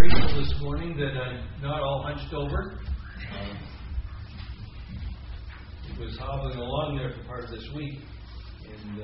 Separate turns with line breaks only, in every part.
grateful this morning that I'm not all hunched over. It was hobbling along there for part of this week. And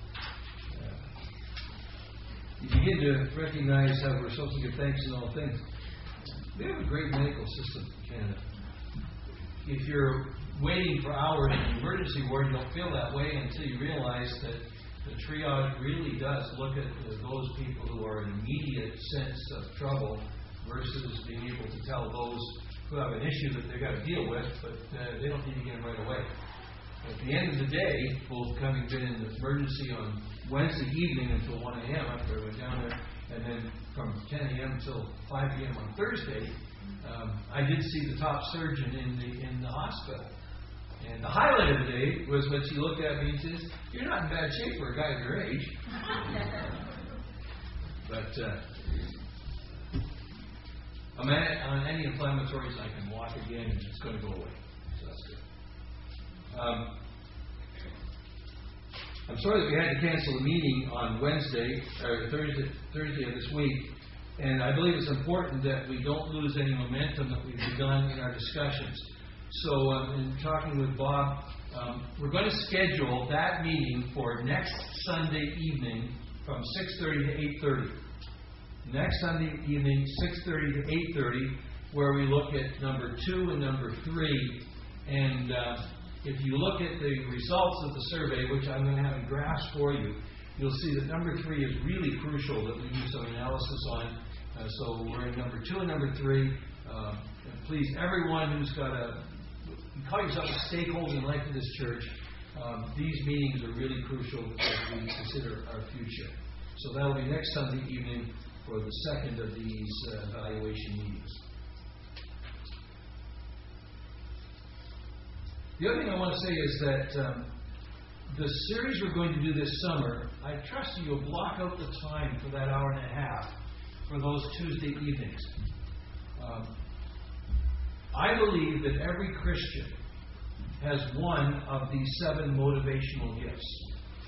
you begin to recognize how we're supposed to give thanks in all things. We have a great medical system in Canada. If you're waiting for hours in the emergency ward, you don't feel that way until you realize that the triage really does look at those people who are in immediate sense of trouble versus being able to tell those who have an issue that they've got to deal with, but they don't need to get them right away. At the end of the day, both having been in the emergency on Wednesday evening until 1 a.m. after I went down there, and then from 10 a.m. until 5 p.m. on Thursday, I did see the top surgeon in the hospital. And the highlight of the day was when she looked at me and says, "You're not in bad shape for a guy of your age." But I'm on anti-inflammatories, I can walk again, and it's going to go away. So that's good. I'm sorry that we had to cancel the meeting on Thursday of this week. And I believe it's important that we don't lose any momentum that we've begun in our discussions. So in talking with Bob, we're going to schedule that meeting for next Sunday evening from 6:30 to 8:30. Next Sunday evening, 6:30 to 8:30, where we look at number 2 and number 3. And if you look at the results of the survey, which I'm going to have in graphs for you, you'll see that number 3 is really crucial that we do some analysis on. So we're in number 2 and number 3. And please, everyone who's got you call yourself a stakeholder in the life of this church, these meetings are really crucial as we consider our future. So that'll be next Sunday evening for the second of these evaluation meetings. The other thing I want to say is that the series we're going to do this summer, I trust you'll block out the time for that hour and a half for those Tuesday evenings. I believe that every Christian has one of these 7 motivational gifts.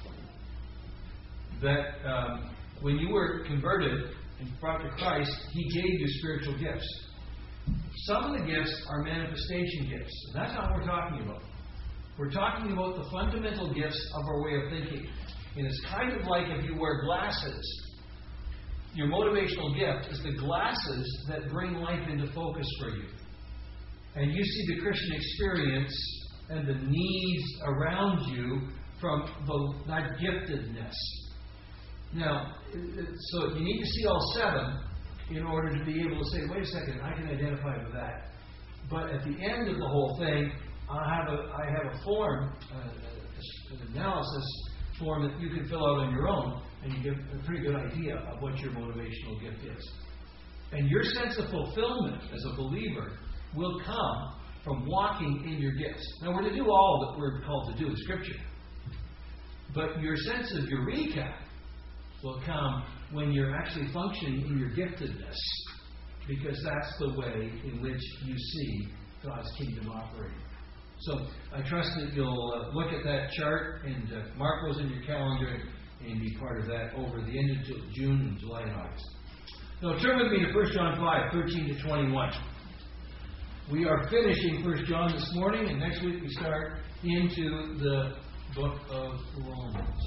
That when you were converted and brought to Christ, He gave you spiritual gifts. Some of the gifts are manifestation gifts. And that's not what we're talking about. We're talking about the fundamental gifts of our way of thinking. And it's kind of like if you wear glasses. Your motivational gift is the glasses that bring life into focus for you. And you see the Christian experience and the needs around you from that giftedness. Now, so you need to see all 7 in order to be able to say, wait a second, I can identify with that. But at the end of the whole thing, I have a form, an analysis form that you can fill out on your own, and you get a pretty good idea of what your motivational gift is. And your sense of fulfillment as a believer will come from walking in your gifts. Now, we're to do all that we're called to do in Scripture. But your sense of eureka will come when you're actually functioning in your giftedness, because that's the way in which you see God's kingdom operating. So I trust that you'll look at that chart and mark those in your calendar and be part of that over the end of June and July and August. Now turn with me to 1 John 5, 13 to 21. We are finishing 1 John this morning, and next week we start into the book of Romans.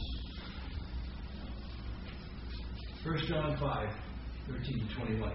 1 John 5, 13 to 21.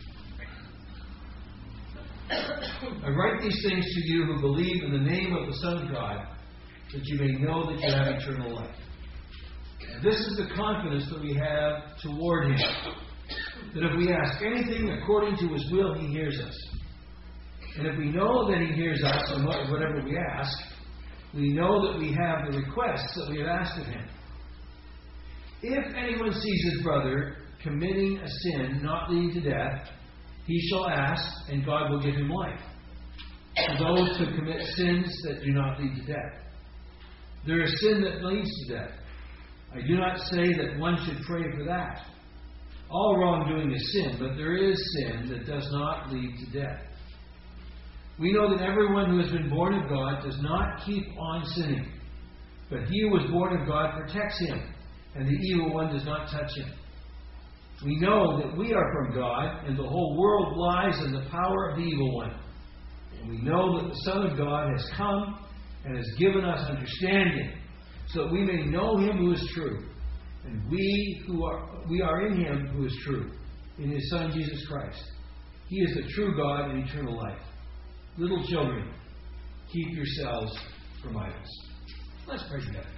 I write these things to you who believe in the name of the Son of God, that you may know that you have eternal life. And this is the confidence that we have toward Him, that if we ask anything according to His will, He hears us. And if we know that He hears us in whatever we ask, we know that we have the requests that we have asked of Him. If anyone sees his brother committing a sin not leading to death, he shall ask, and God will give him life. For those who commit sins that do not lead to death. There is sin that leads to death. I do not say that one should pray for that. All wrongdoing is sin, but there is sin that does not lead to death. We know that everyone who has been born of God does not keep on sinning. But he who was born of God protects him, and the evil one does not touch him. We know that we are from God, and the whole world lies in the power of the evil one. And we know that the Son of God has come and has given us understanding, so that we may know Him who is true. And we are in Him who is true, in His Son Jesus Christ. He is the true God and eternal life. Little children, keep yourselves from idols. Let's pray together.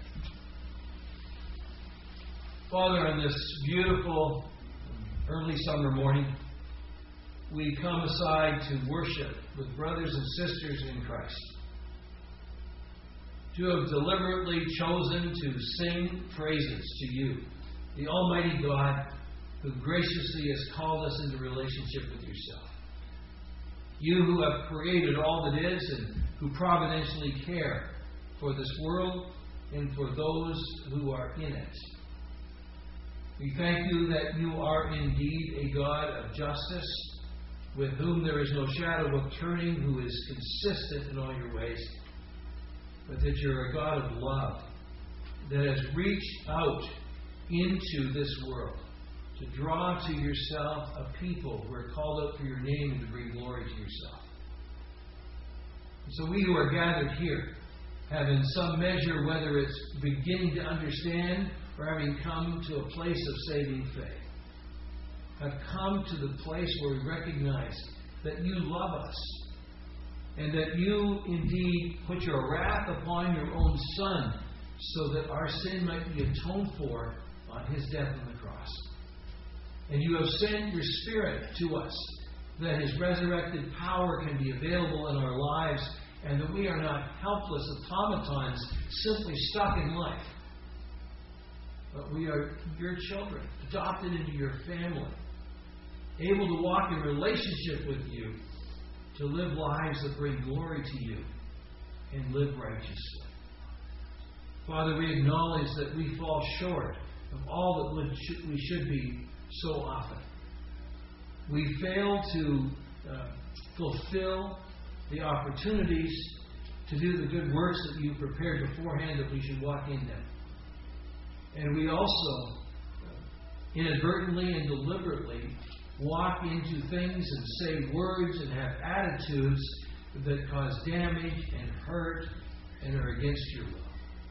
Father, on this beautiful early summer morning, we come aside to worship with brothers and sisters in Christ, to have deliberately chosen to sing praises to you, the Almighty God, who graciously has called us into relationship with yourself. You who have created all that is and who providentially care for this world and for those who are in it. We thank you that you are indeed a God of justice, with whom there is no shadow of turning, who is consistent in all your ways, but that you're a God of love that has reached out into this world to draw to yourself a people who are called out for your name and to bring glory to yourself. And so we who are gathered here have in some measure, whether it's beginning to understand or having come to a place of saving faith, have come to the place where we recognize that you love us and that you indeed put your wrath upon your own Son so that our sin might be atoned for on His death on the cross. And you have sent your Spirit to us that His resurrected power can be available in our lives and that we are not helpless automatons simply stuck in life. But we are your children, adopted into your family, able to walk in relationship with you, to live lives that bring glory to you and live righteously. Father, we acknowledge that we fall short of all that we should be so often. We fail to fulfill the opportunities to do the good works that you prepared beforehand that we should walk in them. And we also inadvertently and deliberately walk into things and say words and have attitudes that cause damage and hurt and are against your will.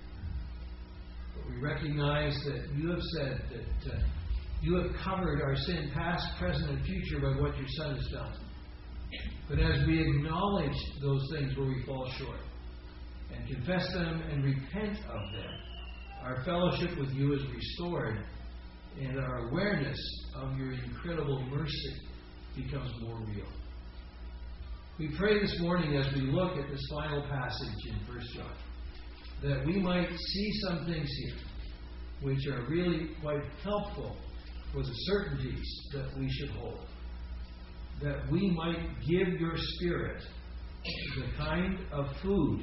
But we recognize that you have said that you have covered our sin, past, present, and future, by what your Son has done. But as we acknowledge those things where we fall short and confess them and repent of them, our fellowship with you is restored, and our awareness of your incredible mercy becomes more real. We pray this morning as we look at this final passage in 1 John, that we might see some things here which are really quite helpful for the certainties that we should hold. That we might give your Spirit the kind of food,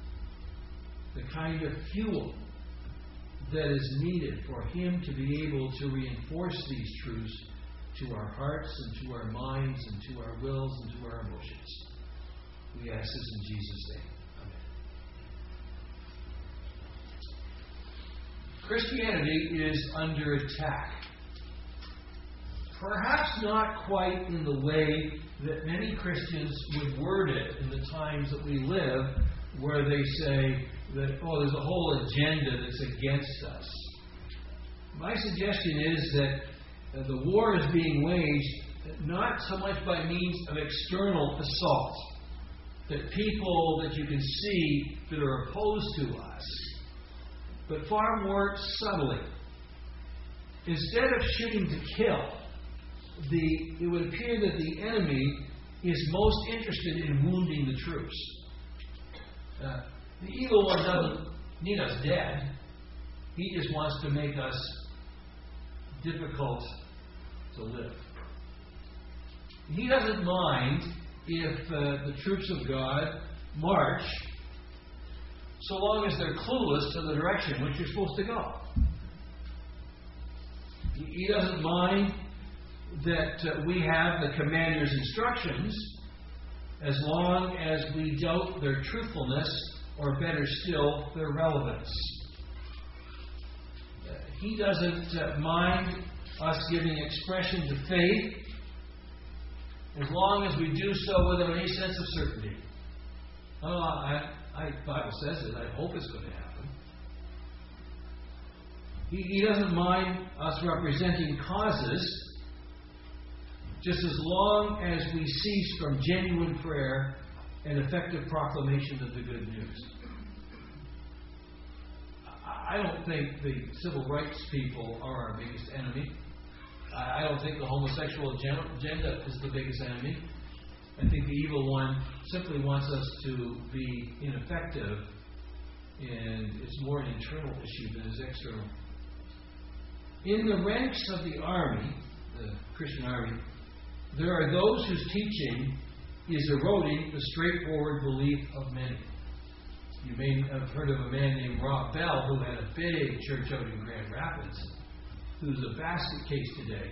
the kind of fuel that is needed for Him to be able to reinforce these truths to our hearts and to our minds and to our wills and to our emotions. We ask this in Jesus' name. Amen. Christianity is under attack. Perhaps not quite in the way that many Christians would word it in the times that we live, where they say that, oh, there's a whole agenda that's against us. My suggestion is that the war is being waged not so much by means of external assault, that people that you can see that are opposed to us, but far more subtly. Instead of shooting to kill, it would appear that the enemy is most interested in wounding the troops. The evil one doesn't need us dead. He just wants to make us difficult to live. He doesn't mind if the troops of God march, so long as they're clueless to the direction which you're supposed to go. He doesn't mind that we have the commander's instructions, as long as we doubt their truthfulness, or better still, their relevance. He doesn't mind us giving expression to faith, as long as we do so without any sense of certainty. The Bible says it. I hope it's going to happen. He doesn't mind us representing causes, just as long as we cease from genuine prayer and effective proclamation of the good news. I don't think the civil rights people are our biggest enemy. I don't think the homosexual agenda is the biggest enemy. I think the evil one simply wants us to be ineffective, and it's more an internal issue than it is external. In the ranks of the army, the Christian army, there are those whose teaching is eroding the straightforward belief of many. You may have heard of a man named Rob Bell who had a big church out in Grand Rapids, who's a basket case today,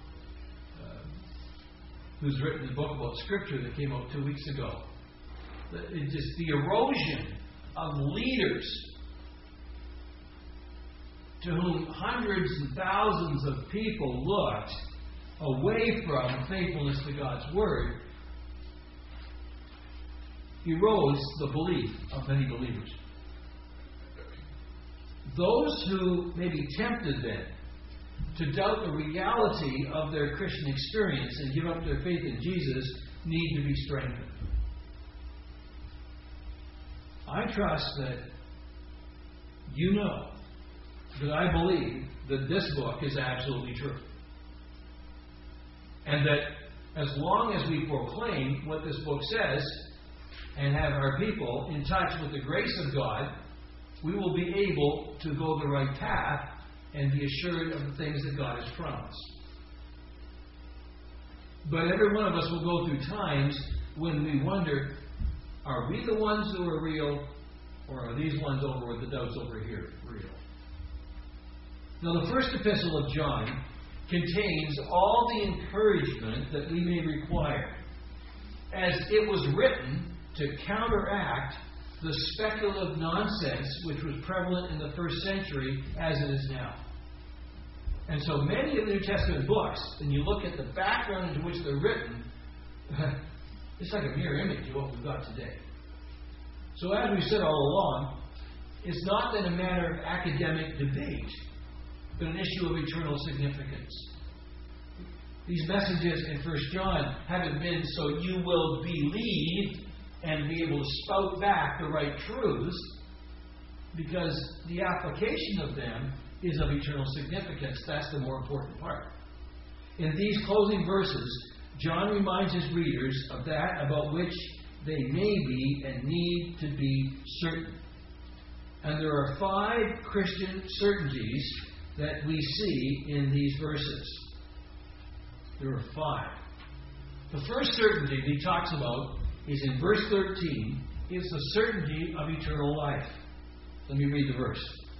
who's written a book about Scripture that came out 2 weeks ago. It's just the erosion of leaders to whom hundreds and thousands of people looked away from faithfulness to God's Word erodes the belief of many believers. Those who may be tempted then to doubt the reality of their Christian experience and give up their faith in Jesus need to be strengthened. I trust that you know that I believe that this book is absolutely true. And that as long as we proclaim what this book says and have our people in touch with the grace of God, we will be able to go the right path and be assured of the things that God has promised. But every one of us will go through times when we wonder, are we the ones who are real, or are these ones over with the doubts over here real? Now, the first epistle of John contains all the encouragement that we may require, as it was written to counteract the speculative nonsense which was prevalent in the first century as it is now. And so many of the New Testament books, and you look at the background into which they're written, it's like a mirror image of what we've got today. So as we've said all along, it's not then a matter of academic debate, but an issue of eternal significance. These messages in 1 John haven't been so you will believe and be able to spout back the right truths, because the application of them is of eternal significance. That's the more important part. In these closing verses, John reminds his readers of that about which they may be and need to be certain. And there are 5 Christian certainties that we see in these verses. There are 5. The first certainty that he talks about is in verse 13. It's the certainty of eternal life. Let me read the verse.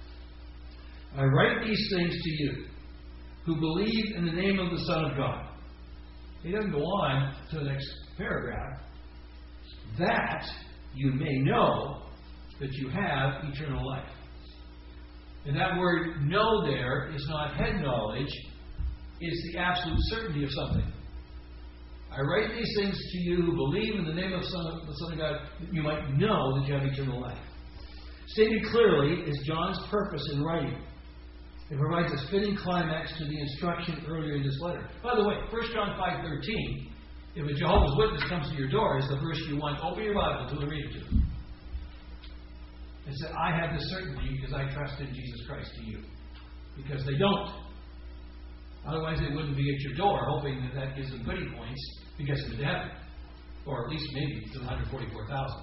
I write these things to you who believe in the name of the Son of God. He doesn't go on to the next paragraph. That you may know that you have eternal life. And that word know there is not head knowledge, it's the absolute certainty of something. I write these things to you who believe in the name of the Son of God, that you might know that you have eternal life. Stated clearly is John's purpose in writing. It provides a fitting climax to the instruction earlier in this letter. By the way, 1 John 5:13, if a Jehovah's Witness comes to your door, is the verse you want. Open your Bible to and read it to them. It said, I have this certainty because I trust in Jesus Christ to you. Because they don't. Otherwise, they wouldn't be at your door hoping that that gives them goodie points to get them to heaven. Or at least maybe to the 144,000.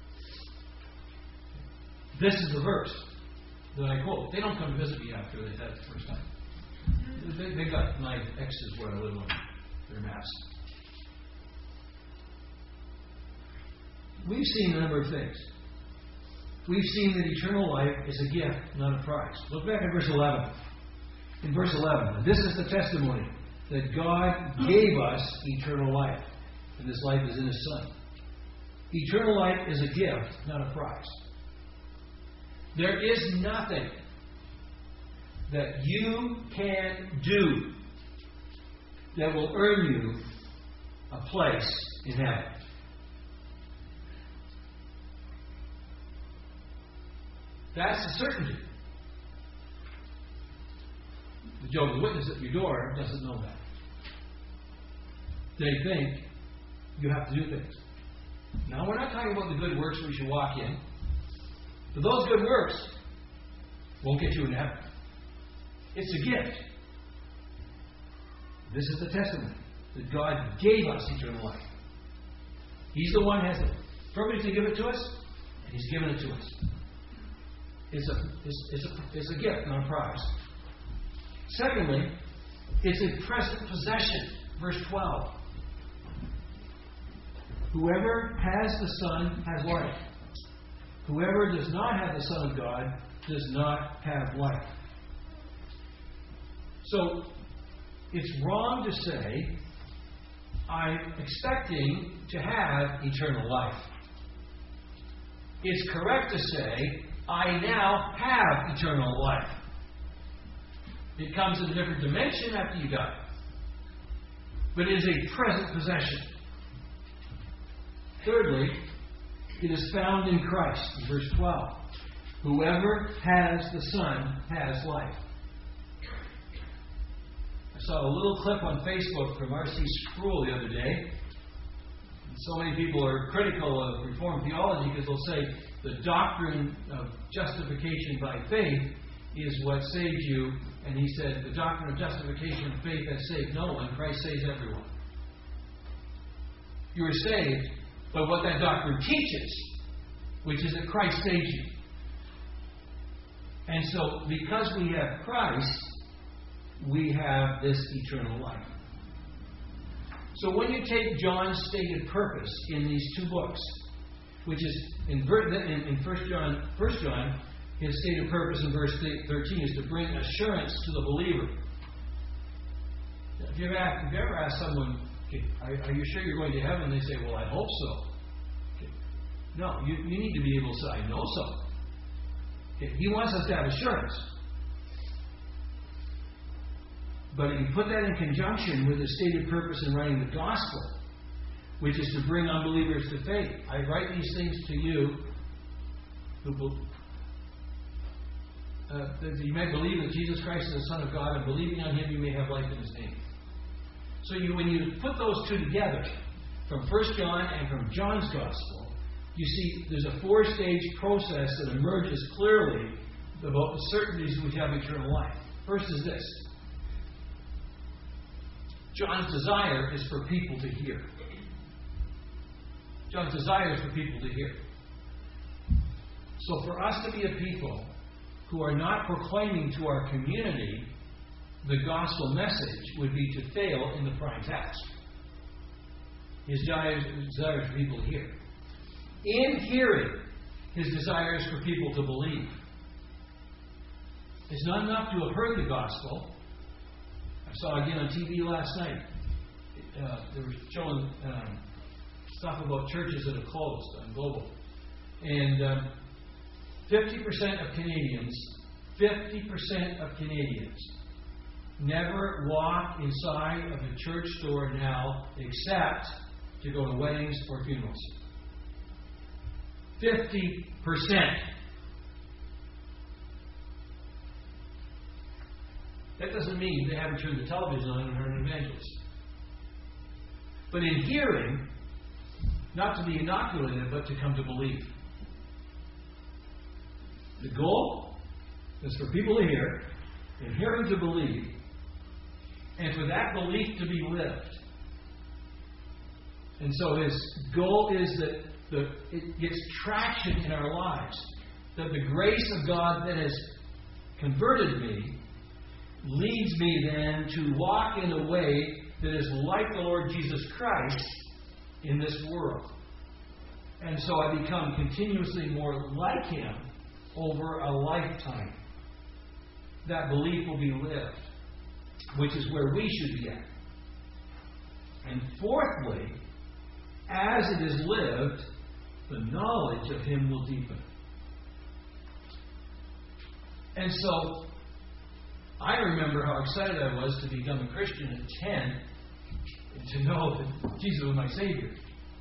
This is the verse that I quote. They don't come to visit me after they've had it the first time. They got my exes where I live on their maps. We've seen a number of things. We've seen that eternal life is a gift, not a prize. Look back at verse 11. In verse 11, this is the testimony that God gave us eternal life, and this life is in His Son. Eternal life is a gift, not a prize. There is nothing that you can do that will earn you a place in heaven. That's the certainty. The Jehovah's Witness at your door doesn't know that. They think you have to do things. Now, we're not talking about the good works we should walk in. But those good works won't get you into heaven. It's a gift. This is the testimony that God gave us eternal life. He's the one who has the privilege to give it to us, and He's given it to us. It's a gift, not a prize. Secondly, it's a present possession. Verse 12. Whoever has the Son has life. Whoever does not have the Son of God does not have life. So, it's wrong to say, I'm expecting to have eternal life. It's correct to say, I now have eternal life. It comes in a different dimension after you die. But it is a present possession. Thirdly, it is found in Christ. In verse 12. Whoever has the Son has life. I saw a little clip on Facebook from R.C. Sproul the other day. And so many people are critical of Reformed theology because they'll say the doctrine of justification by faith is what saves you. And he said the doctrine of justification and faith has saved no one. Christ saves everyone. You are saved by what that doctrine teaches, which is that Christ saves you. And so, because we have Christ, we have this eternal life. So when you take John's stated purpose in these two books, which is in 1 John, his stated purpose in verse 13 is to bring assurance to the believer. If you ever asked someone, okay, are you sure you're going to heaven? They say, well, I hope so. Okay. No, you need to be able to say, I know so. Okay. He wants us to have assurance. But if you put that in conjunction with the stated purpose in writing the gospel, which is to bring unbelievers to faith. I write these things to you that you may believe that Jesus Christ is the Son of God, and believing on Him you may have life in His name. So when you put those two together, from 1 John and from John's Gospel, you see there's a 4-stage process that emerges clearly about the certainties which have eternal life. First is this. John's desire is for people to hear. John's desire is for people to hear. So for us to be a people who are not proclaiming to our community the gospel message would be to fail in the prime task. His desire is for people to hear. In hearing, His desire is for people to believe. It's not enough to have heard the gospel. I saw again on TV last night. They were showing stuff about churches that have closed on Global. And 50% of Canadians never walk inside of a church door now except to go to weddings or funerals. 50%. That doesn't mean they haven't turned the television on and heard an evangelist. But in hearing, not to be inoculated, but to come to believe. The goal is for people to hear, and hearing to believe, and for that belief to be lived. And so His goal is that it gets traction in our lives. That the grace of God that has converted me leads me then to walk in a way that is like the Lord Jesus Christ in this world. And so I become continuously more like Him over a lifetime. That belief will be lived, which is where we should be at. And fourthly, as it is lived, the knowledge of Him will deepen. And so, I remember how excited I was to become a Christian at 10 to know that Jesus was my Savior.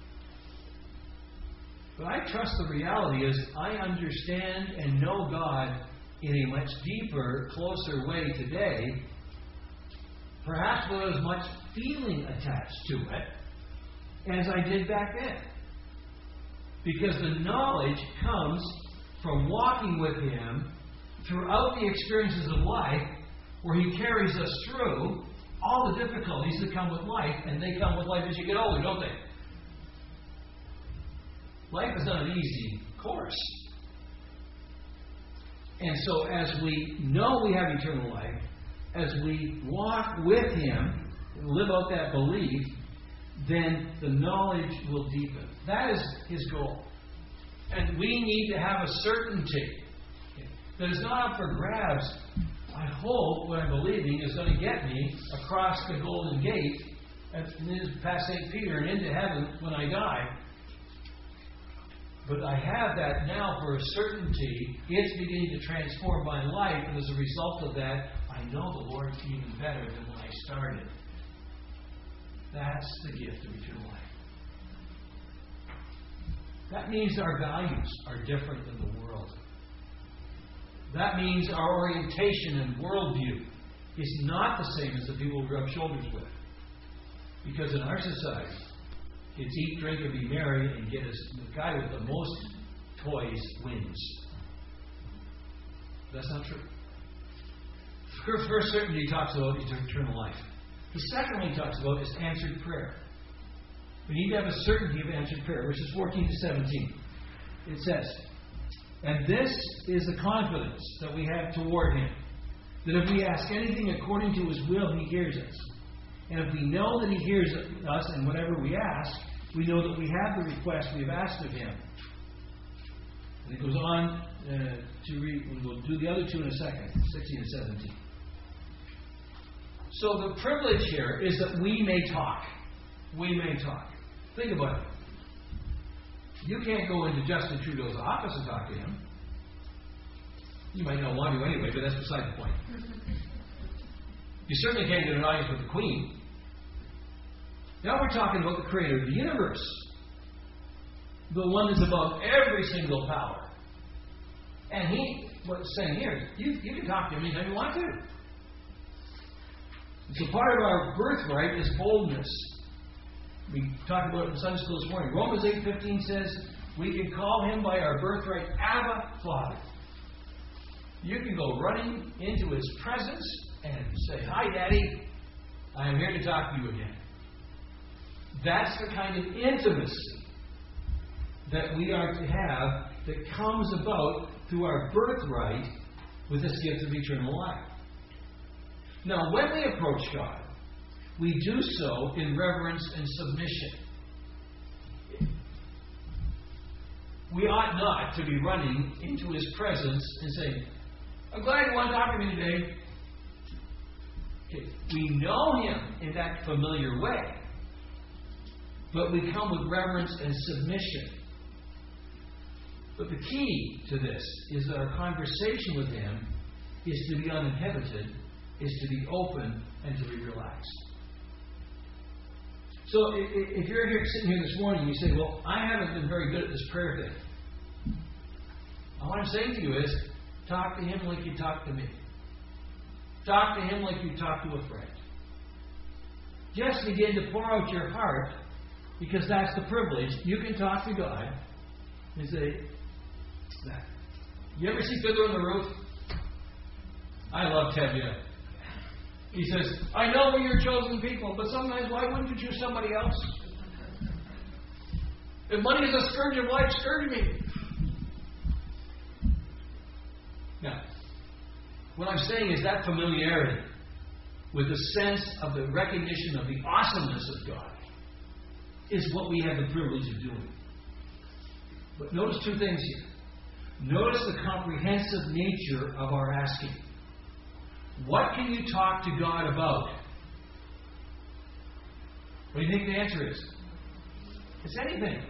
But I trust the reality is I understand and know God in a much deeper, closer way today, perhaps without as much feeling attached to it as I did back then. Because the knowledge comes from walking with Him throughout the experiences of life, where He carries us through all the difficulties that come with life, and they come with life as you get older, don't they? Life is not an easy course. And so as we know we have eternal life, as we walk with Him, and live out that belief, then the knowledge will deepen. That is His goal. And we need to have a certainty that is not up for grabs. I hope what I'm believing is going to get me across the Golden Gate and past St. Peter and into heaven when I die. But I have that now for a certainty. It's beginning to transform my life, and as a result of that, I know the Lord even better than when I started. That's the gift of eternal life. That means our values are different than the world. That means our orientation and worldview is not the same as the people we rub shoulders with. Because in our society, it's eat, drink, and be merry, and get us the guy with the most toys wins. That's not true. The first certainty he talks about is eternal life. The second one he talks about is answered prayer. We need to have a certainty of answered prayer. Verses 14 to 17. It says, "And this is the confidence that we have toward Him, that if we ask anything according to His will, He hears us. And if we know that He hears us and whatever we ask, we know that we have the request we have asked of Him." And it goes on to read, we'll do the other two in a second, 16 and 17. So the privilege here is that we may talk. We may talk. Think about it. You can't go into Justin Trudeau's office and talk to him. You might not want to anyway, but that's beside the point. You certainly can't get an audience with the Queen. Now we're talking about the Creator of the universe. The one that's above every single power. And what's saying here, you can talk to him anytime you want to. So part of our birthright is boldness. We talked about it in Sunday school this morning. Romans 8:15 says we can call Him by our birthright, Abba, Father. You can go running into His presence and say, "Hi, Daddy. I am here to talk to you again." That's the kind of intimacy that we are to have that comes about through our birthright with this gift of eternal life. Now, when we approach God, we do so in reverence and submission. We ought not to be running into His presence and saying, "I'm glad you want to talk to me today." Okay. We know Him in that familiar way, but we come with reverence and submission. But the key to this is that our conversation with Him is to be uninhibited, is to be open, and to be relaxed. So if you're here sitting here this morning and you say, "Well, I haven't been very good at this prayer thing," what I'm saying to you is, talk to Him like you talk to me. Talk to Him like you talk to a friend. Just begin to pour out your heart, because that's the privilege. You can talk to God and say, "You ever see Fiddler on the Roof?" I love Tevye. He says, "I know we're your chosen people, but sometimes why wouldn't you choose somebody else? If money is a scourge of life, scourge me." Now, what I'm saying is that familiarity with the sense of the recognition of the awesomeness of God is what we have the privilege of doing. But notice two things here. Notice the comprehensive nature of our asking. What can you talk to God about? What do you think the answer is? It's anything.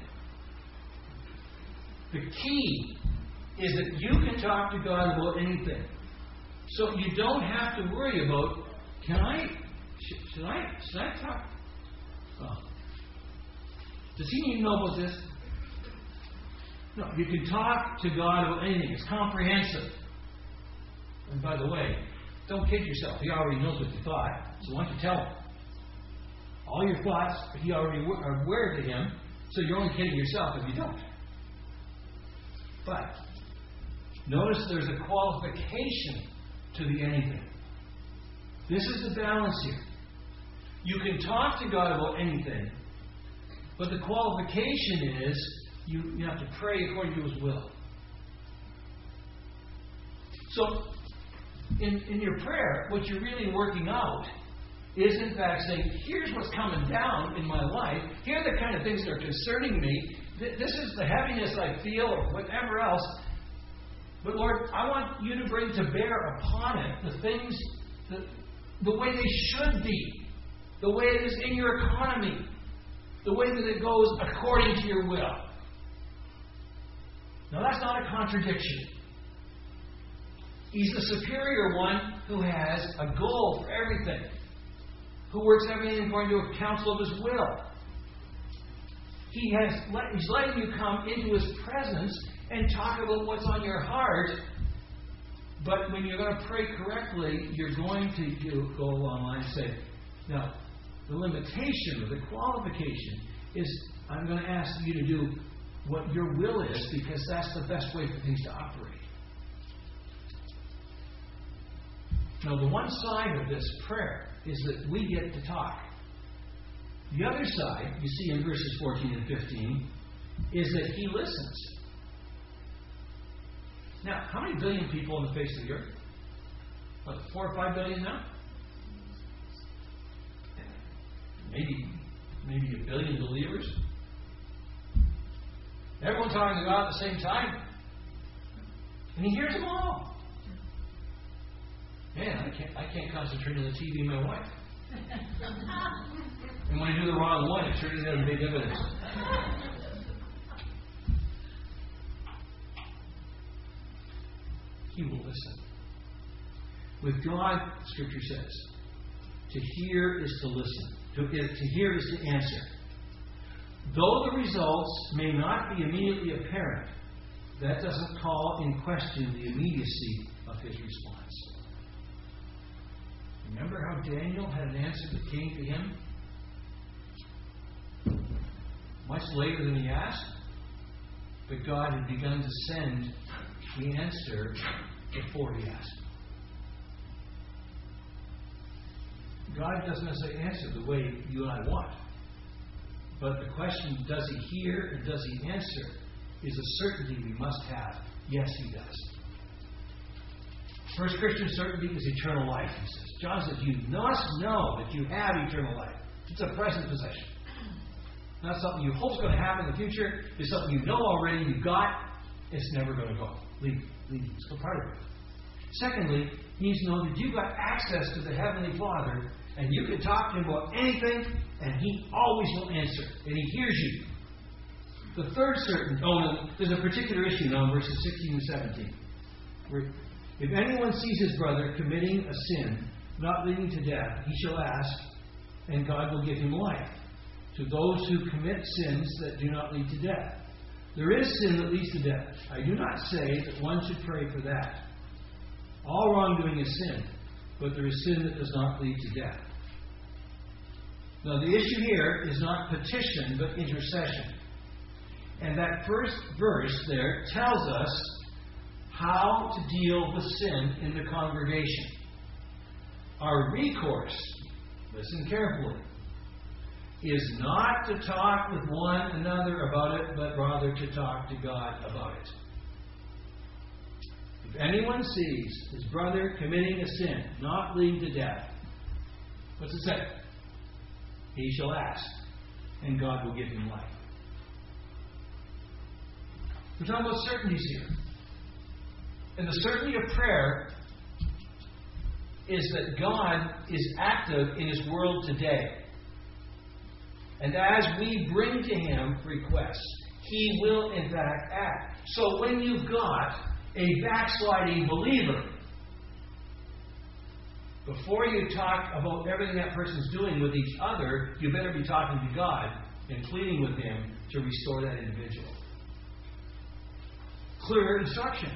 The key is that you can talk to God about anything. So you don't have to worry about, should I talk? Oh. Does he need to know about this? No, you can talk to God about anything. It's comprehensive. And by the way, don't kid yourself. He already knows what you thought, so why don't you tell him? All your thoughts, he already are aware to him, so you're only kidding yourself if you don't. But notice there's a qualification to the anything. This is the balance here. You can talk to God about anything, but the qualification is you have to pray according to His will. So, in your prayer, what you're really working out is, in fact, saying, here's what's coming down in my life. Here are the kind of things that are concerning me. This is the heaviness I feel, or whatever else. But Lord, I want you to bring to bear upon it the things, the way they should be, the way it is in your economy, the way that it goes according to your will. Now, that's not a contradiction. He's the superior one who has a goal for everything, who works everything according to a counsel of His will. He's letting you come into His presence and talk about what's on your heart. But when you're going to pray correctly, you're going to go online and say, now, the limitation or the qualification is I'm going to ask you to do what your will is, because that's the best way for things to operate. Now, the one side of this prayer is that we get to talk. The other side, you see in verses 14 and 15, is that He listens. Now, how many billion people on the face of the earth? What, 4 or 5 billion now? Maybe a billion believers. Everyone talking to God at the same time. And He hears them all. Man, I can't concentrate on the TV and my wife. And when I do the wrong one, it sure doesn't have a big evidence. He will listen. With God, Scripture says, to hear is to listen. To hear is to answer. Though the results may not be immediately apparent, that doesn't call in question the immediacy of His response. Remember how Daniel had an answer that came to him much later than he asked? But God had begun to send the answer before he asked. God doesn't necessarily answer the way you and I want. But the question, does He hear and does He answer, is a certainty we must have. Yes, He does. First Christian certainty is eternal life, he says. John says, you must know that you have eternal life. It's a present possession. Not something you hope is going to happen in the future. It's something you know already, you've got. It's never going to go. Leave. It's still part of it. Secondly, you need to know that you've got access to the Heavenly Father, and you can talk to Him about anything, and He always will answer, and He hears you. The third certainty, there's a particular issue now in verses 16 and 17. Where, if anyone sees his brother committing a sin not leading to death, he shall ask, and God will give him life. To those who commit sins that do not lead to death. There is sin that leads to death. I do not say that one should pray for that. All wrongdoing is sin, but there is sin that does not lead to death. Now, the issue here is not petition, but intercession. And that first verse there tells us how to deal with sin in the congregation. Our recourse, listen carefully, is not to talk with one another about it, but rather to talk to God about it. If anyone sees his brother committing a sin not leading to death, what's it say? He shall ask, and God will give him life. We're talking about certainties here. And the certainty of prayer is that God is active in His world today. And as we bring to Him requests, He will in fact act. So when you've got a backsliding believer Before you talk about everything that person's doing with each other, you better be talking to God and pleading with Him to restore that individual. Clear instruction.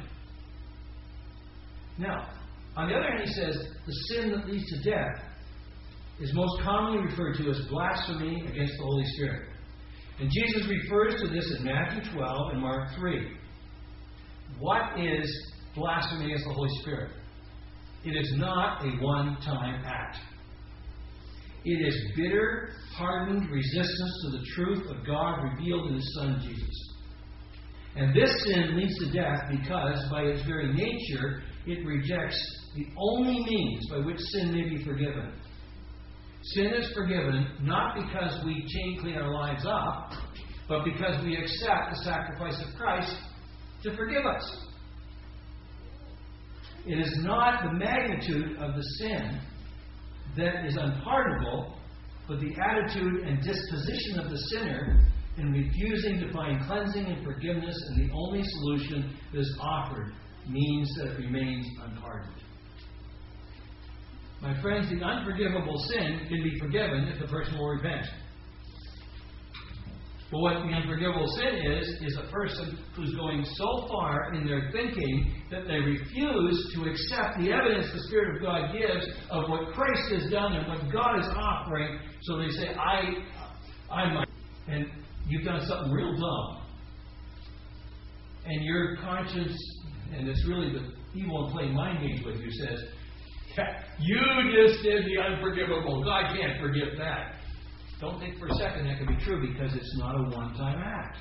Now, on the other hand, he says the sin that leads to death is most commonly referred to as blasphemy against the Holy Spirit. And Jesus refers to this in Matthew 12 and Mark 3. What is blasphemy against the Holy Spirit? It is not a one-time act. It is bitter, hardened resistance to the truth of God revealed in His Son Jesus. And this sin leads to death because, by its very nature, it rejects the only means by which sin may be forgiven. Sin is forgiven not because we clean our lives up, but because we accept the sacrifice of Christ to forgive us. It is not the magnitude of the sin that is unpardonable, but the attitude and disposition of the sinner in refusing to find cleansing and forgiveness, and the only solution that is offered means that it remains unpardoned. My friends, the unforgivable sin can be forgiven if the person will repent. But what the unforgivable sin is a person who's going so far in their thinking that they refuse to accept the evidence the Spirit of God gives of what Christ has done and what God is offering. So they say, I might. And you've done something real dumb. And your conscience, and it's really the evil and playing mind games with you, says, you just did the unforgivable. God can't forgive that. Don't think for a second that can be true, because it's not a one-time act.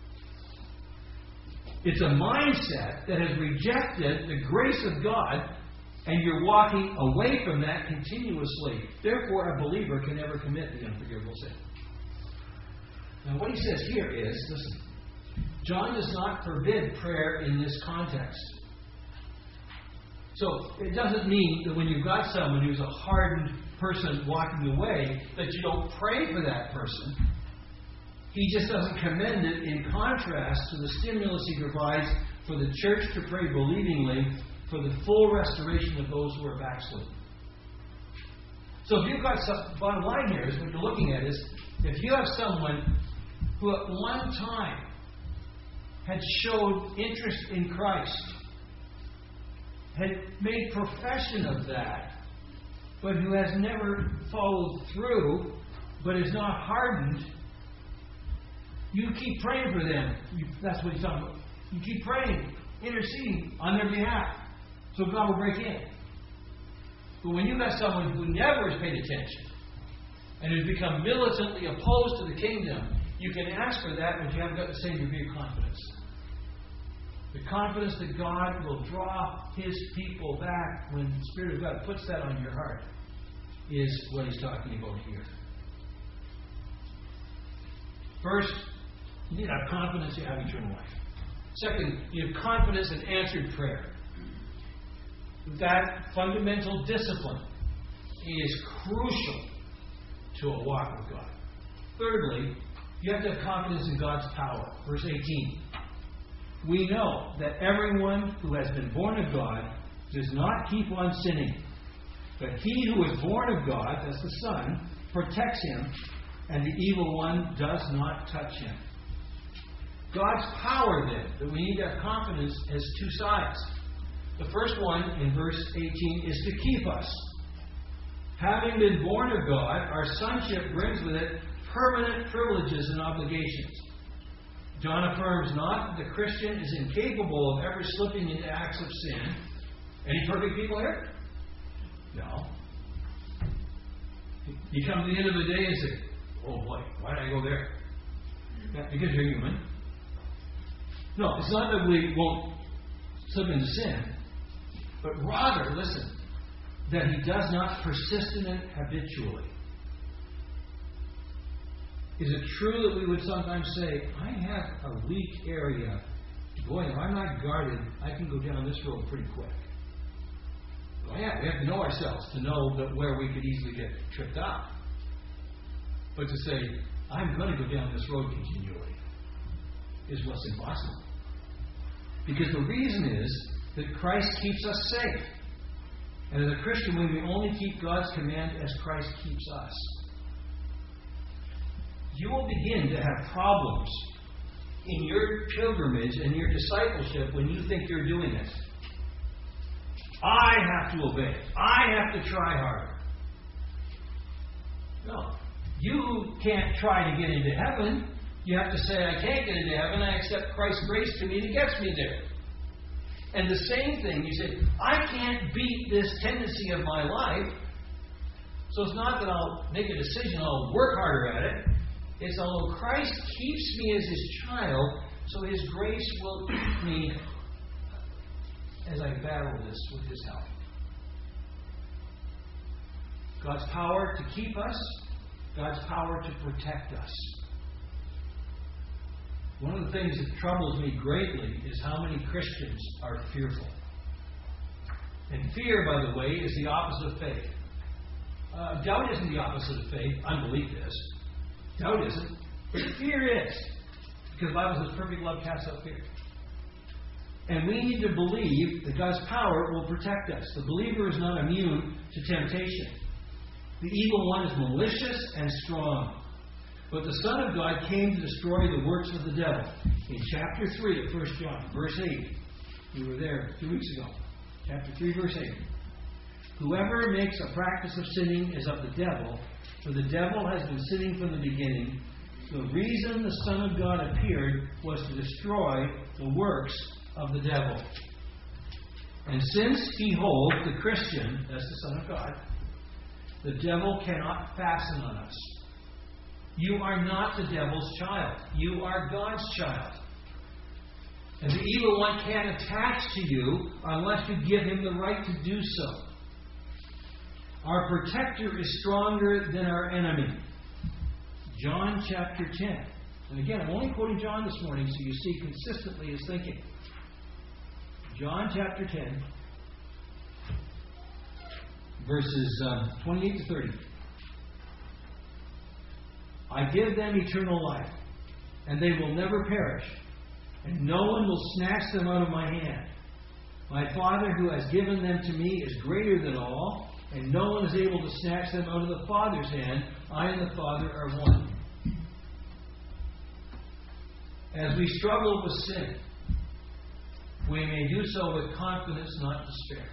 It's a mindset that has rejected the grace of God, and you're walking away from that continuously. Therefore, a believer can never commit the unforgivable sin. Now, what he says here is, listen, John does not forbid prayer in this context. So, it doesn't mean that when you've got someone who's a hardened person walking away, that you don't pray for that person. He just doesn't commend it in contrast to the stimulus he provides for the church to pray believingly for the full restoration of those who are backslidden. So if you've got some, bottom line here is what you're looking at is, if you have someone who at one time had showed interest in Christ, had made profession of that, but who has never followed through, but is not hardened, you keep praying for them. That's what he's talking about. You keep praying, interceding on their behalf, so God will break in. But when you've got someone who never has paid attention and has become militantly opposed to the kingdom, you can ask for that, but you haven't got the same degree of confidence. The confidence that God will draw His people back when the Spirit of God puts that on your heart is what he's talking about here. First, you need to have confidence you have eternal life. Second, you have confidence in answered prayer. That fundamental discipline is crucial to a walk with God. Thirdly, you have to have confidence in God's power. Verse 18. We know that everyone who has been born of God does not keep on sinning. But he who is born of God, that's the Son, protects him, and the evil one does not touch him. God's power, then, that we need to have confidence, has two sides. The first one, in verse 18, is to keep us. Having been born of God, our sonship brings with it permanent privileges and obligations. John affirms not that the Christian is incapable of ever slipping into acts of sin. Any perfect people here? No. You come to the end of the day and say, oh boy, why did I go there? Yeah, because you're human. No, it's not that we won't slip into sin, but rather, listen, that he does not persist in it habitually. Is it true that we would sometimes say, I have a weak area. Boy, if I'm not guarded, I can go down this road pretty quick. Well, yeah, we have to know ourselves to know that where we could easily get tripped up. But to say, I'm going to go down this road continually, is what's impossible. Because the reason is that Christ keeps us safe. And as a Christian, we may only keep God's command as Christ keeps us. You will begin to have problems in your pilgrimage and your discipleship when you think you're doing it. I have to obey. I have to try harder. No. You can't try to get into heaven. You have to say, I can't get into heaven. I accept Christ's grace to me that gets me there. And the same thing, you say, I can't beat this tendency of my life. So it's not that I'll make a decision, I'll work harder at it. It's although Christ keeps me as His child, so His grace will keep me as I battle this with His help. God's power to keep us, God's power to protect us. One of the things that troubles me greatly is how many Christians are fearful. And fear, by the way, is the opposite of faith. Doubt isn't the opposite of faith. Unbelief is. Doubt isn't. But fear is. Because the Bible says perfect love casts out fear. And we need to believe that God's power will protect us. The believer is not immune to temptation. The evil one is malicious and strong. But the Son of God came to destroy the works of the devil. In chapter 3 of 1 John, verse 8. We were there 2 weeks ago. Chapter 3, verse 8. Whoever makes a practice of sinning is of the devil, for the devil has been sinning from the beginning. The reason the Son of God appeared was to destroy the works of the devil. And since he holds the Christian, that's the Son of God, the devil cannot fasten on us. You are not the devil's child. You are God's child. And the evil one can't attach to you unless you give him the right to do so. Our protector is stronger than our enemy. John chapter 10. And again, I'm only quoting John this morning so you see consistently his thinking. John chapter 10, verses 28 to 30. I give them eternal life, and they will never perish, and no one will snatch them out of my hand. My Father who has given them to me is greater than all, and no one is able to snatch them out of the Father's hand. I and the Father are one. As we struggle with sin, we may do so with confidence, not despair.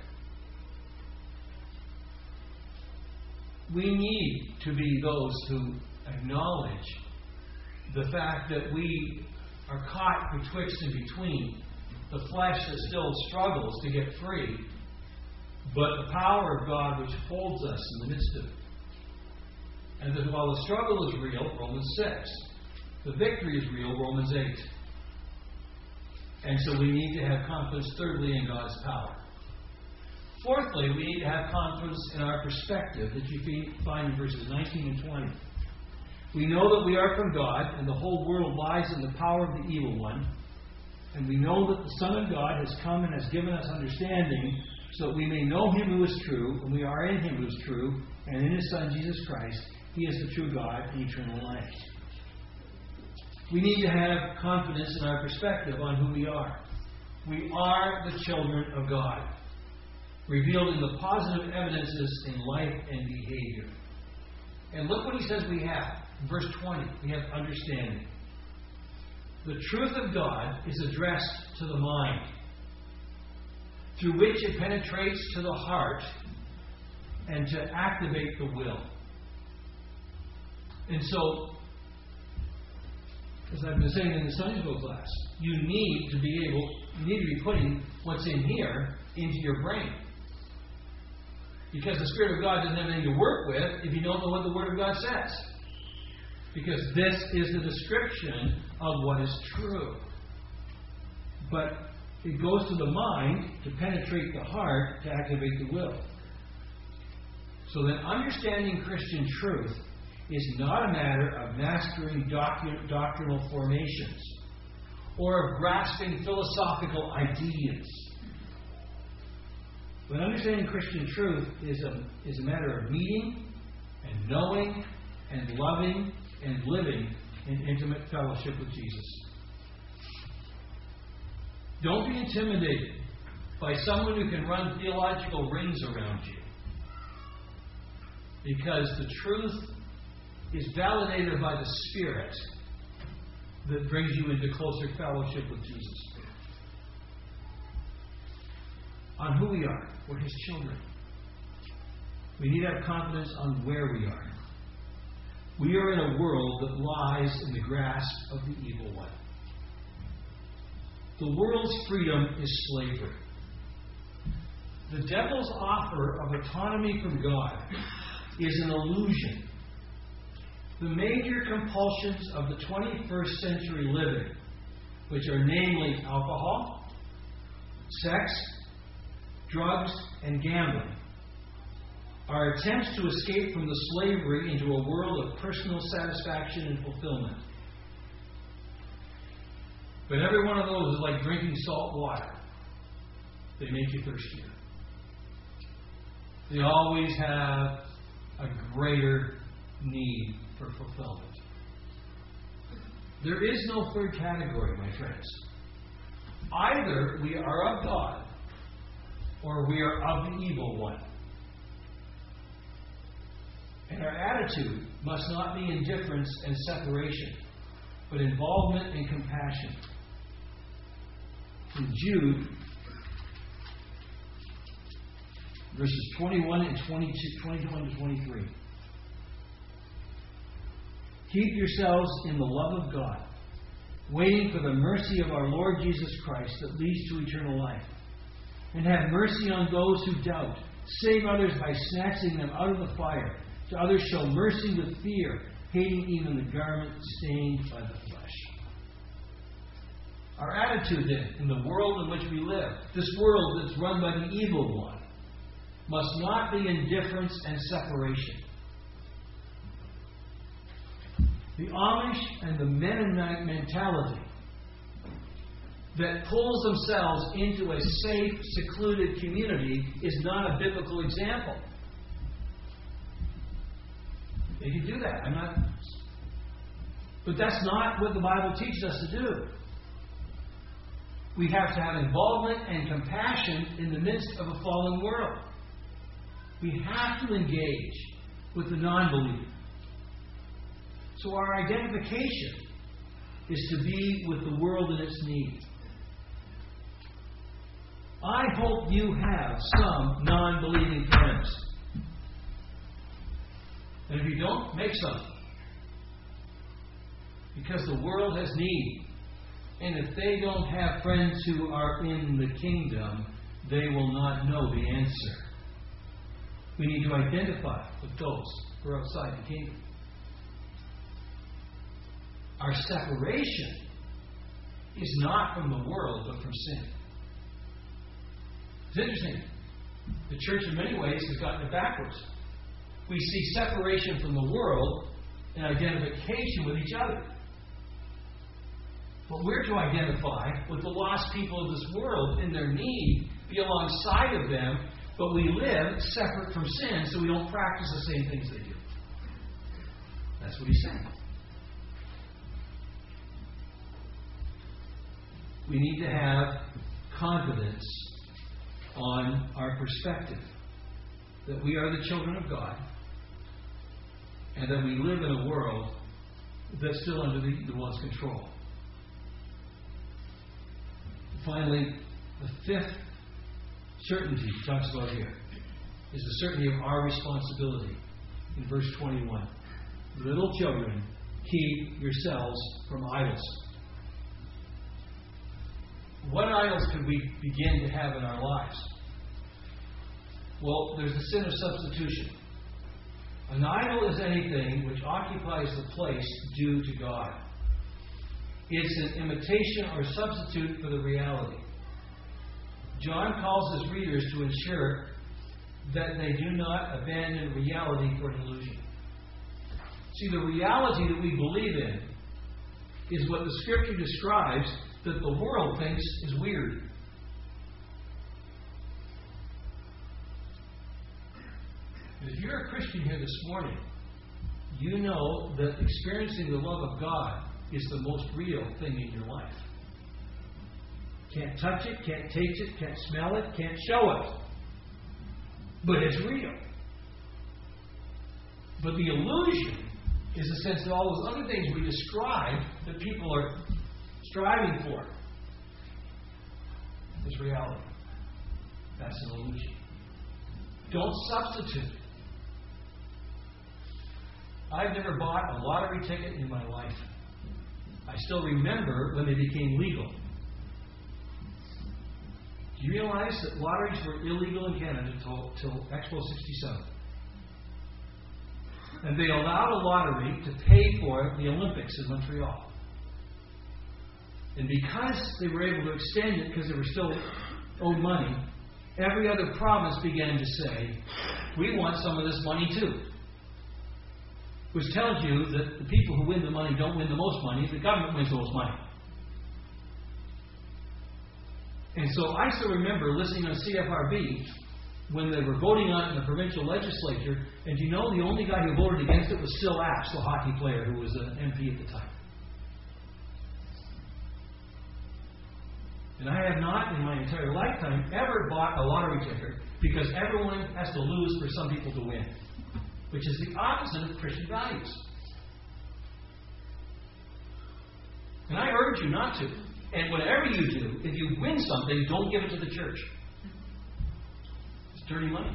We need to be those who acknowledge the fact that we are caught betwixt and between the flesh that still struggles to get free, but the power of God which holds us in the midst of it. And that while the struggle is real, Romans 6, the victory is real, Romans 8. And so we need to have confidence, thirdly, in God's power. Fourthly, we need to have confidence in our perspective that you find in verses 19 and 20. We know that we are from God, and the whole world lies in the power of the evil one. And we know that the Son of God has come and has given us understanding so that we may know Him who is true, and we are in Him who is true, and in His Son Jesus Christ. He is the true God and eternal life. We need to have confidence in our perspective on who we are. We are the children of God, revealed in the positive evidences in life and behavior. And look what he says we have. In verse 20, we have understanding. The truth of God is addressed to the mind, through which it penetrates to the heart and to activate the will. And so, as I've been saying in the Sunday school class, you need to be putting what's in here into your brain. Because the Spirit of God doesn't have anything to work with if you don't know what the Word of God says. Because this is the description of what is true. But it goes to the mind to penetrate the heart to activate the will. So that understanding Christian truth is not a matter of mastering doctrinal formations or of grasping philosophical ideas. But understanding Christian truth is a matter of meeting and knowing and loving and living in intimate fellowship with Jesus. Don't be intimidated by someone who can run theological rings around you. Because the truth is validated by the Spirit that brings you into closer fellowship with Jesus. On who we are. We're His children. We need to have confidence on where we are. We are in a world that lies in the grasp of the evil one. The world's freedom is slavery. The devil's offer of autonomy from God is an illusion. The major compulsions of the 21st century living, which are namely alcohol, sex, drugs, and gambling, are attempts to escape from the slavery into a world of personal satisfaction and fulfillment. But every one of those is like drinking salt water. They make you thirstier. They always have a greater need for fulfillment. There is no third category, my friends. Either we are of God or we are of the evil one. And our attitude must not be indifference and separation, but involvement and compassion. In Jude, verses 21 and 21 to 23. Keep yourselves in the love of God, waiting for the mercy of our Lord Jesus Christ that leads to eternal life. And have mercy on those who doubt. Save others by snatching them out of the fire. To others show mercy with fear, hating even the garment stained by the flesh. Our attitude then, in the world in which we live, this world that's run by the evil one, must not be indifference and separation. The Amish and the Mennonite mentality that pulls themselves into a safe, secluded community is not a biblical example. They can do that. But that's not what the Bible teaches us to do. We have to have involvement and compassion in the midst of a fallen world. We have to engage with the non-believer. So our identification is to be with the world in its need. I hope you have some non-believing friends. And if you don't, make some. Because the world has need. And if they don't have friends who are in the kingdom, they will not know the answer. We need to identify with those who are outside the kingdom. Our separation is not from the world, but from sin. It's interesting. The church, in many ways, has gotten it backwards. We see separation from the world and identification with each other. But we're to identify with the lost people of this world in their need, be alongside of them, but we live separate from sin, so we don't practice the same things they do. That's what he's saying. We need to have confidence on our perspective that we are the children of God and that we live in a world that's still under the one's control. Finally, the fifth certainty he talks about here is the certainty of our responsibility. In verse 21, little children, keep yourselves from idols. What idols could we begin to have in our lives? Well, there's the sin of substitution. An idol is anything which occupies the place due to God. It's an imitation or substitute for the reality. John calls his readers to ensure that they do not abandon reality for an illusion. See, the reality that we believe in is what the Scripture describes that the world thinks is weird. If you're a Christian here this morning, you know that experiencing the love of God is the most real thing in your life. Can't touch it, can't taste it, can't smell it, can't show it. But it's real. But the illusion is the sense that all those other things we describe that people are striving for is reality. That's an illusion. Don't substitute. I've never bought a lottery ticket in my life. I still remember when they became legal. Do you realize that lotteries were illegal in Canada till Expo 67? And they allowed a lottery to pay for the Olympics in Montreal. And because they were able to extend it because they were still owed money, every other province began to say, we want some of this money too. Which tells you that the people who win the money don't win the most money, the government wins the most money. And so I still remember listening on CFRB when they were voting on it in the provincial legislature, and you know the only guy who voted against it was Sil Apps, the hockey player who was an MP at the time. And I have not in my entire lifetime ever bought a lottery ticket because everyone has to lose for some people to win, which is the opposite of Christian values. And I urge you not to. And whatever you do, if you win something, don't give it to the church. It's dirty money.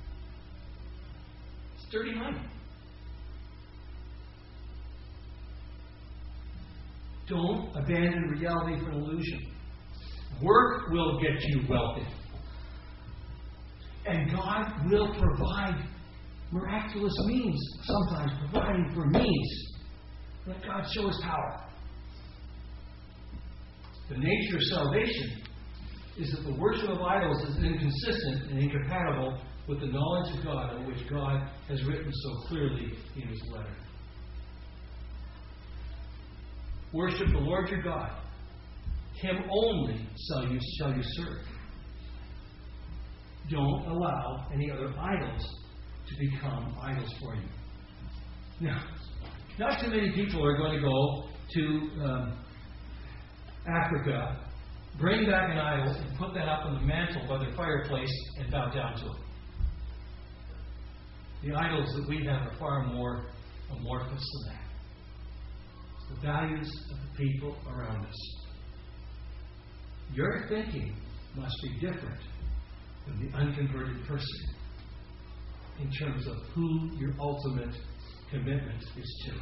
It's dirty money. Don't abandon reality for an illusion. Work will get you wealthy. And God will provide miraculous means, sometimes providing for means. Let God show His power. The nature of salvation is that the worship of idols is inconsistent and incompatible with the knowledge of God, of which God has written so clearly in His letter. Worship the Lord your God. Him only shall you serve. Don't allow any other idols to become idols for you. Now, not too many people are going to go to Africa, bring back an idol, and put that up on the mantle by their fireplace and bow down to it. The idols that we have are far more amorphous than that. It's the values of the people around us. Your thinking must be different than the unconverted person in terms of who your ultimate commitment is to.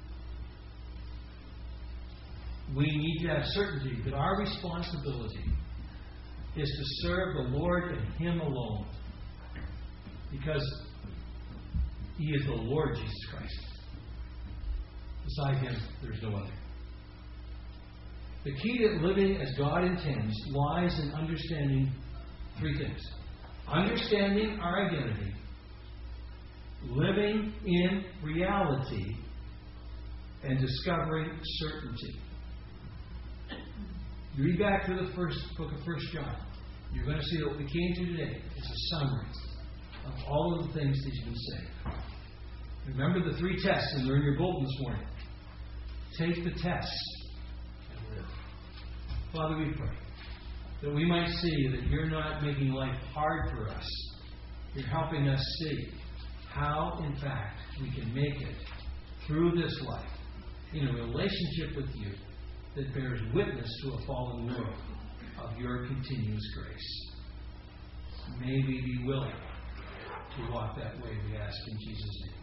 We need to have certainty that our responsibility is to serve the Lord and Him alone, because He is the Lord Jesus Christ. Beside Him, there's no other. The key to living as God intends lies in understanding three things. Understanding our identity, living in reality, and discovering certainty. You read back through the first book of 1 John. You're going to see that what we came to today is a summary of all of the things that He's been saying. Remember the three tests that are in your bulletin this morning. Take the tests and live. Father, we pray that we might see that You're not making life hard for us. You're helping us see how, in fact, we can make it through this life in a relationship with You that bears witness to a fallen world of Your continuous grace. May we be willing to walk that way, we ask in Jesus' name.